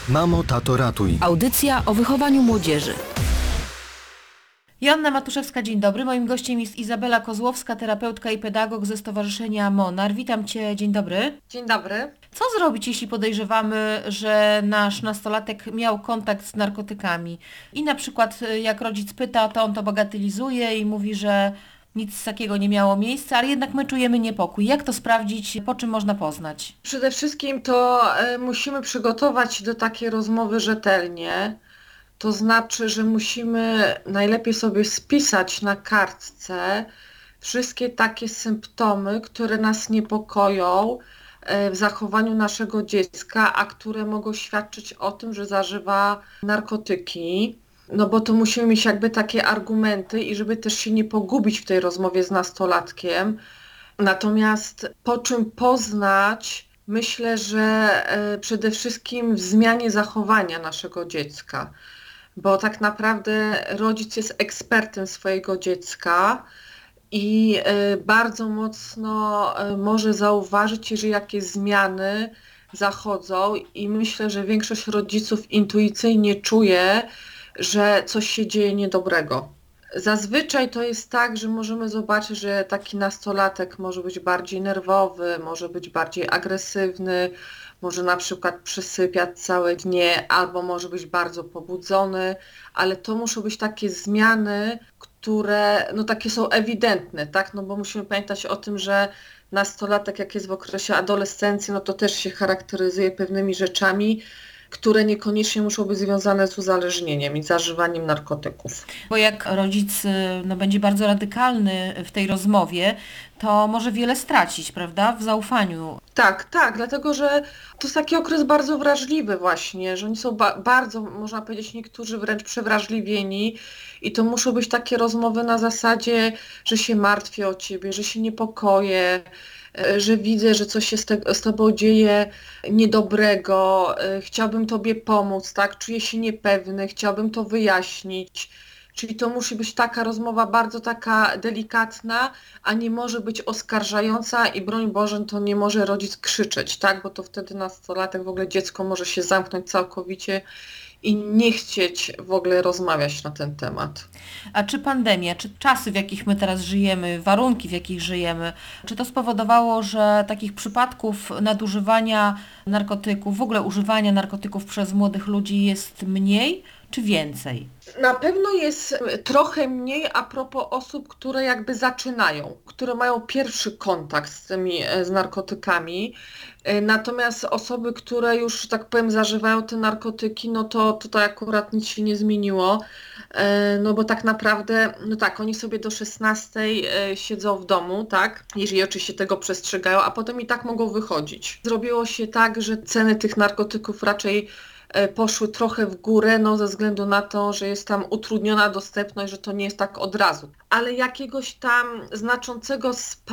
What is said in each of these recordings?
Mamo, tato, ratuj. Audycja o wychowaniu młodzieży. Joanna Matuszewska, dzień dobry. Moim gościem jest Izabela Kozłowska, terapeutka i pedagog ze Stowarzyszenia Monar. Witam Cię, dzień dobry. Dzień dobry. Co zrobić, jeśli podejrzewamy, że nasz nastolatek miał kontakt z narkotykami i na przykład jak rodzic pyta, to on to bagatelizuje i mówi, że nic takiego nie miało miejsca, ale jednak my czujemy niepokój. Jak to sprawdzić, po czym można poznać? Przede wszystkim to musimy przygotować się do takiej rozmowy rzetelnie. To znaczy, że musimy najlepiej sobie spisać na kartce wszystkie takie symptomy, które nas niepokoją w zachowaniu naszego dziecka, a które mogą świadczyć o tym, że zażywa narkotyki. No bo to musimy mieć jakby takie argumenty i żeby też się nie pogubić w tej rozmowie z nastolatkiem. Natomiast po czym poznać, myślę, że przede wszystkim w zmianie zachowania naszego dziecka. Bo tak naprawdę rodzic jest ekspertem swojego dziecka i bardzo mocno może zauważyć, jeżeli jakieś zmiany zachodzą i myślę, że większość rodziców intuicyjnie czuje, że coś się dzieje niedobrego. Zazwyczaj to jest tak, że możemy zobaczyć, że taki nastolatek może być bardziej nerwowy, może być bardziej agresywny, może na przykład przysypiać całe dnie, albo może być bardzo pobudzony, ale to muszą być takie zmiany, które no takie są ewidentne, tak? No bo musimy pamiętać o tym, że nastolatek jak jest w okresie adolescencji, no to też się charakteryzuje pewnymi rzeczami, które niekoniecznie muszą być związane z uzależnieniem i zażywaniem narkotyków. Bo jak rodzic będzie bardzo radykalny w tej rozmowie, to może wiele stracić, prawda, w zaufaniu. Tak, dlatego że to jest taki okres bardzo wrażliwy właśnie, że oni są bardzo, można powiedzieć, niektórzy wręcz przewrażliwieni i to muszą być takie rozmowy na zasadzie, że się martwię o ciebie, że się niepokoję, że widzę, że coś się z tobą dzieje niedobrego, chciałbym tobie pomóc, tak? Czuję się niepewny, chciałbym to wyjaśnić. Czyli to musi być taka rozmowa bardzo taka delikatna, a nie może być oskarżająca i broń Boże, to nie może rodzic krzyczeć, tak? Bo to wtedy nastolatek, w ogóle dziecko może się zamknąć całkowicie i nie chcieć w ogóle rozmawiać na ten temat. A czy pandemia, czy czasy, w jakich my teraz żyjemy, warunki, w jakich żyjemy, czy to spowodowało, że takich przypadków nadużywania narkotyków, w ogóle używania narkotyków przez młodych ludzi jest mniej, czy więcej? Na pewno jest trochę mniej a propos osób, które jakby zaczynają, które mają pierwszy kontakt z narkotykami. Natomiast osoby, które już, tak powiem, zażywają te narkotyki, no to tutaj akurat nic się nie zmieniło. No bo tak naprawdę, no tak, oni sobie do 16 siedzą w domu, tak, jeżeli oczywiście tego przestrzegają, a potem i tak mogą wychodzić. Zrobiło się tak, że ceny tych narkotyków raczej poszły trochę w górę, no ze względu na to, że jest tam utrudniona dostępność, że to nie jest tak od razu. Ale jakiegoś tam znaczącego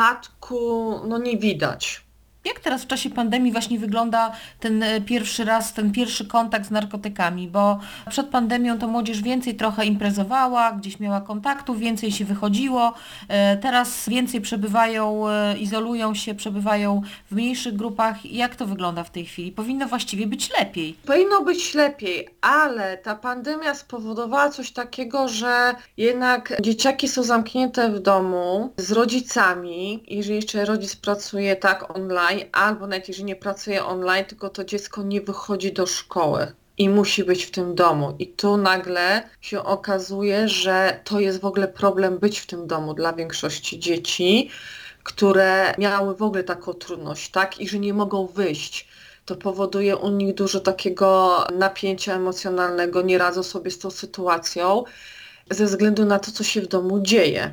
spadku no nie widać. Jak teraz w czasie pandemii właśnie wygląda ten pierwszy raz, ten pierwszy kontakt z narkotykami? Bo przed pandemią to młodzież więcej trochę imprezowała, gdzieś miała kontaktów, więcej się wychodziło. Teraz więcej przebywają, izolują się, przebywają w mniejszych grupach. Jak to wygląda w tej chwili? Powinno właściwie być lepiej. Powinno być lepiej, ale ta pandemia spowodowała coś takiego, że jednak dzieciaki są zamknięte w domu z rodzicami, jeżeli jeszcze rodzic pracuje tak online, albo nawet jeżeli nie pracuje online, tylko to dziecko nie wychodzi do szkoły i musi być w tym domu. I tu nagle się okazuje, że to jest w ogóle problem być w tym domu dla większości dzieci, które miały w ogóle taką trudność, tak? I że nie mogą wyjść. To powoduje u nich dużo takiego napięcia emocjonalnego, nie radzą sobie z tą sytuacją ze względu na to, co się w domu dzieje.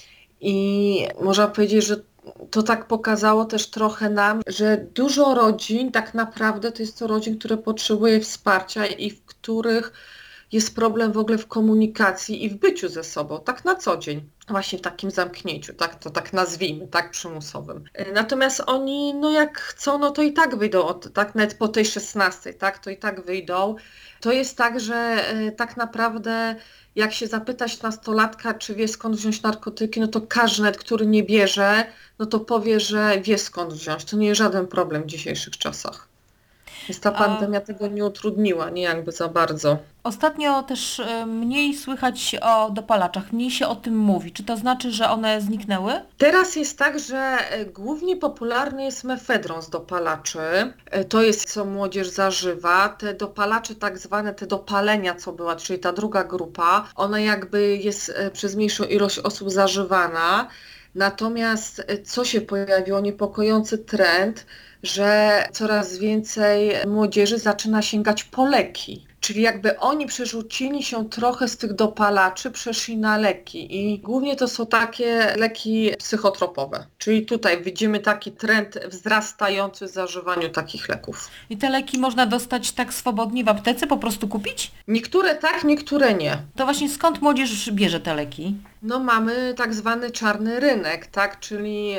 I można powiedzieć, że to tak pokazało też trochę nam, że dużo rodzin tak naprawdę to jest to rodzin, które potrzebuje wsparcia i w których jest problem w ogóle w komunikacji i w byciu ze sobą, tak na co dzień, właśnie w takim zamknięciu, tak to tak nazwijmy, tak przymusowym. Natomiast oni, no jak chcą, no to i tak wyjdą, tak nawet po tej 16, tak, to i tak wyjdą. To jest tak, że tak naprawdę jak się zapytać nastolatka, czy wie skąd wziąć narkotyki, no to każdy, nawet który nie bierze, no to powie, że wie skąd wziąć. To nie jest żaden problem w dzisiejszych czasach. Więc ta pandemia tego nie utrudniła, nie jakby za bardzo. Ostatnio też mniej słychać o dopalaczach, mniej się o tym mówi. Czy to znaczy, że one zniknęły? Teraz jest tak, że głównie popularny jest mefedron z dopalaczy. To jest, co młodzież zażywa. Te dopalacze, tak zwane te dopalenia, co była, czyli ta druga grupa, ona jakby jest przez mniejszą ilość osób zażywana. Natomiast co się pojawiło? Niepokojący trend, że coraz więcej młodzieży zaczyna sięgać po leki. Czyli jakby oni przerzucili się trochę z tych dopalaczy, przeszli na leki i głównie to są takie leki psychotropowe. Czyli tutaj widzimy taki trend wzrastający w zażywaniu takich leków. I te leki można dostać tak swobodnie w aptece, po prostu kupić? Niektóre tak, niektóre nie. To właśnie skąd młodzież bierze te leki? No mamy tak zwany czarny rynek, tak, czyli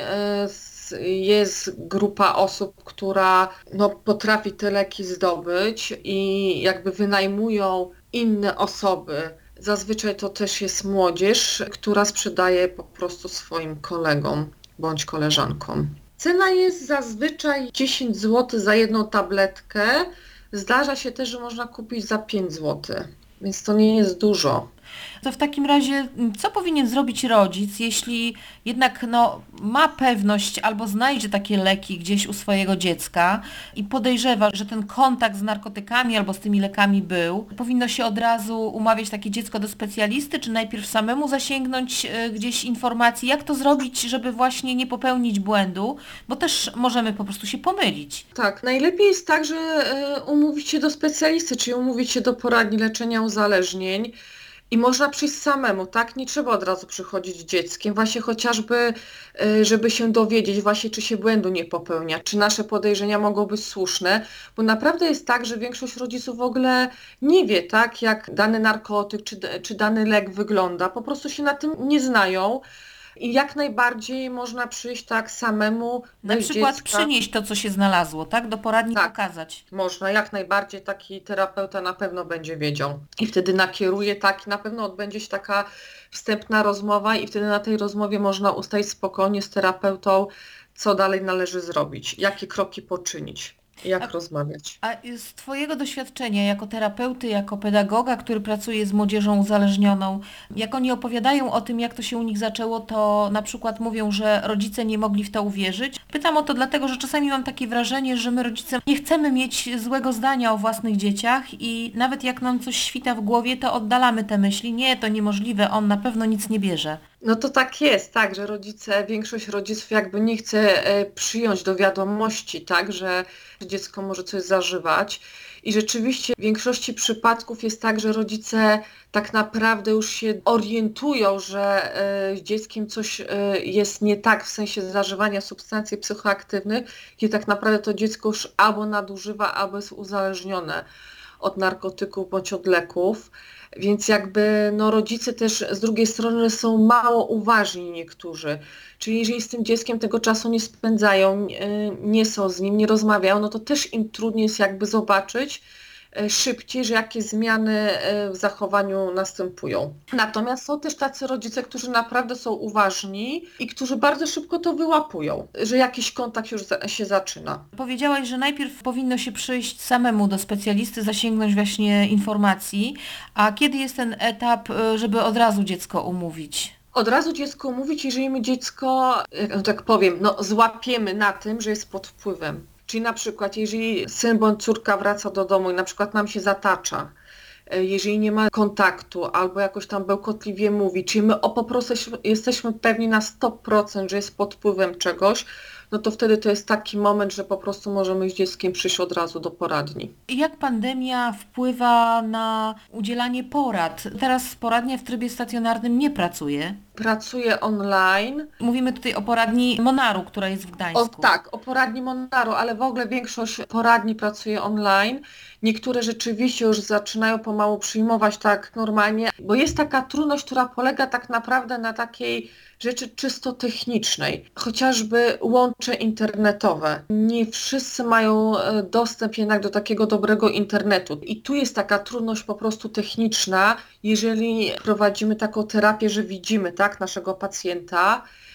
jest grupa osób, która no, potrafi te leki zdobyć i jakby wynajmują inne osoby. Zazwyczaj to też jest młodzież, która sprzedaje po prostu swoim kolegom bądź koleżankom. Cena jest zazwyczaj 10 zł za jedną tabletkę. Zdarza się też, że można kupić za 5 zł, więc to nie jest dużo. To w takim razie, co powinien zrobić rodzic, jeśli jednak ma pewność albo znajdzie takie leki gdzieś u swojego dziecka i podejrzewa, że ten kontakt z narkotykami albo z tymi lekami był? Powinno się od razu umawiać takie dziecko do specjalisty, czy najpierw samemu zasięgnąć gdzieś informacji? Jak to zrobić, żeby właśnie nie popełnić błędu? Bo też możemy po prostu się pomylić. Tak, najlepiej jest tak, że umówić się do specjalisty, czyli umówić się do poradni leczenia uzależnień. I można przyjść samemu, tak? Nie trzeba od razu przychodzić z dzieckiem, właśnie chociażby, żeby się dowiedzieć właśnie, czy się błędu nie popełnia, czy nasze podejrzenia mogą być słuszne, bo naprawdę jest tak, że większość rodziców w ogóle nie wie, tak, jak dany narkotyk czy dany lek wygląda, po prostu się na tym nie znają. I jak najbardziej można przyjść tak samemu Na do przykład dziecka. przynieść to, co się znalazło, tak? Do poradni Tak. pokazać. Można, jak najbardziej taki terapeuta na pewno będzie wiedział i wtedy nakieruje, tak, na pewno odbędzie się taka wstępna rozmowa i wtedy na tej rozmowie można ustalić spokojnie z terapeutą, co dalej należy zrobić, jakie kroki poczynić, jak rozmawiać. A z Twojego doświadczenia jako terapeuty, jako pedagoga, który pracuje z młodzieżą uzależnioną, jak oni opowiadają o tym, jak to się u nich zaczęło, to na przykład mówią, że rodzice nie mogli w to uwierzyć. Pytam o to dlatego, że czasami mam takie wrażenie, że my rodzice nie chcemy mieć złego zdania o własnych dzieciach i nawet jak nam coś świta w głowie, to oddalamy te myśli. Nie, to niemożliwe, on na pewno nic nie bierze. No to tak jest, tak, że większość rodziców jakby nie chce przyjąć do wiadomości, tak, że dziecko może coś zażywać. I rzeczywiście w większości przypadków jest tak, że rodzice tak naprawdę już się orientują, że z dzieckiem coś jest nie tak w sensie zażywania substancji psychoaktywnych, gdzie tak naprawdę to dziecko już albo nadużywa, albo jest uzależnione od narkotyków bądź od leków. Więc jakby rodzice też z drugiej strony są mało uważni niektórzy. Czyli jeżeli z tym dzieckiem tego czasu nie spędzają, nie są z nim, nie rozmawiają, no to też im trudniej jest jakby zobaczyć szybciej, że jakie zmiany w zachowaniu następują. Natomiast są też tacy rodzice, którzy naprawdę są uważni i którzy bardzo szybko to wyłapują, że jakiś kontakt już się zaczyna. Powiedziałaś, że najpierw powinno się przyjść samemu do specjalisty, zasięgnąć właśnie informacji, a kiedy jest ten etap, żeby od razu dziecko umówić? Od razu dziecko mówić, jeżeli my dziecko, tak powiem, złapiemy na tym, że jest pod wpływem. Czyli na przykład, jeżeli syn bądź córka wraca do domu i na przykład nam się zatacza, jeżeli nie ma kontaktu albo jakoś tam bełkotliwie mówi, czyli my po prostu jesteśmy pewni na 100%, że jest pod wpływem czegoś, no to wtedy to jest taki moment, że po prostu możemy z dzieckiem przyjść od razu do poradni. Jak pandemia wpływa na udzielanie porad? Teraz poradnia w trybie stacjonarnym nie pracuje. Pracuje online. Mówimy tutaj o poradni Monaru, która jest w Gdańsku. O poradni Monaru, ale w ogóle większość poradni pracuje online. Niektóre rzeczywiście już zaczynają pomału przyjmować tak normalnie, bo jest taka trudność, która polega tak naprawdę na takiej rzeczy czysto technicznej, chociażby łącze internetowe. Nie wszyscy mają dostęp jednak do takiego dobrego internetu. I tu jest taka trudność po prostu techniczna, jeżeli prowadzimy taką terapię, że widzimy, tak, naszego pacjenta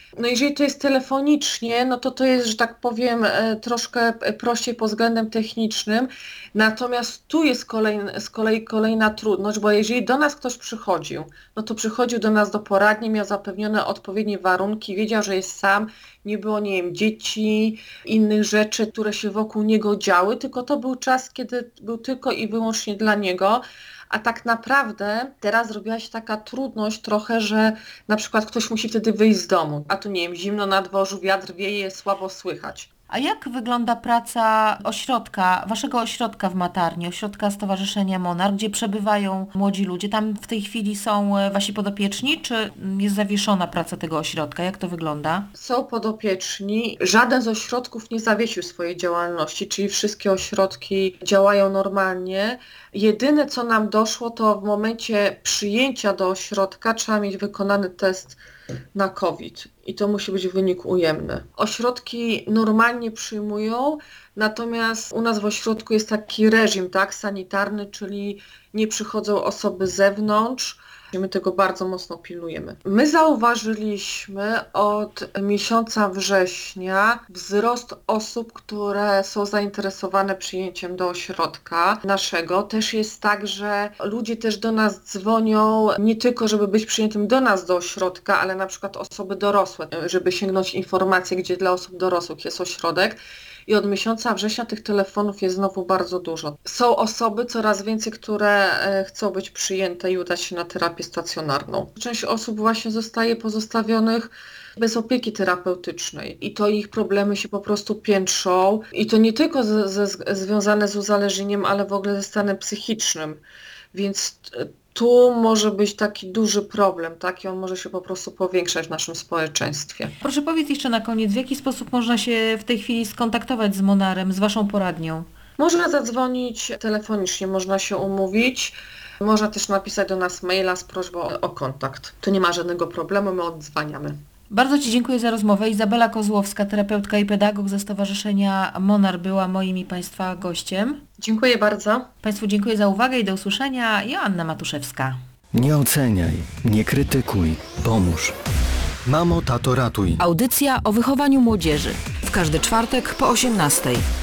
No jeżeli to jest telefonicznie, no to jest, że tak powiem, troszkę prościej pod względem technicznym. Natomiast tu jest z kolei kolejna trudność, bo jeżeli do nas ktoś przychodził, no to przychodził do nas do poradni, miał zapewnione odpowiednie warunki, wiedział, że jest sam, nie było, nie wiem, dzieci, innych rzeczy, które się wokół niego działy, tylko to był czas, kiedy był tylko i wyłącznie dla niego. A tak naprawdę teraz zrobiła się taka trudność trochę, że na przykład ktoś musi wtedy wyjść z domu, a tu nie wiem, zimno na dworzu, wiatr wieje, słabo słychać. A jak wygląda praca ośrodka, waszego ośrodka w Matarni, ośrodka Stowarzyszenia Monar, gdzie przebywają młodzi ludzie? Tam w tej chwili są wasi podopieczni, czy jest zawieszona praca tego ośrodka? Jak to wygląda? Są podopieczni. Żaden z ośrodków nie zawiesił swojej działalności, czyli wszystkie ośrodki działają normalnie. Jedyne, co nam doszło, to w momencie przyjęcia do ośrodka trzeba mieć wykonany test na COVID i to musi być wynik ujemny. Ośrodki normalnie przyjmują, natomiast u nas w ośrodku jest taki reżim, tak, sanitarny, czyli nie przychodzą osoby z zewnątrz. My tego bardzo mocno pilnujemy. My zauważyliśmy od miesiąca września wzrost osób, które są zainteresowane przyjęciem do ośrodka naszego. Też jest tak, że ludzie też do nas dzwonią nie tylko, żeby być przyjętym do nas do ośrodka, ale na przykład osoby dorosłe, żeby sięgnąć informacje, gdzie dla osób dorosłych jest ośrodek. I od miesiąca września tych telefonów jest znowu bardzo dużo. Są osoby coraz więcej, które chcą być przyjęte i udać się na terapię stacjonarną. Część osób właśnie zostaje pozostawionych bez opieki terapeutycznej i to ich problemy się po prostu piętrzą. I to nie tylko związane z uzależnieniem, ale w ogóle ze stanem psychicznym. Więc tu może być taki duży problem, tak? I on może się po prostu powiększać w naszym społeczeństwie. Proszę powiedzieć jeszcze na koniec, w jaki sposób można się w tej chwili skontaktować z Monarem, z waszą poradnią? Można zadzwonić telefonicznie, można się umówić, można też napisać do nas maila z prośbą o kontakt. Tu nie ma żadnego problemu, my odzwaniamy. Bardzo ci dziękuję za rozmowę. Izabela Kozłowska, terapeutka i pedagog ze Stowarzyszenia Monar była moim i Państwa gościem. Dziękuję bardzo. Państwu dziękuję za uwagę i do usłyszenia. Joanna Matuszewska. Nie oceniaj, nie krytykuj, pomóż. Mamo, tato, ratuj. Audycja o wychowaniu młodzieży. W każdy czwartek po 18:00.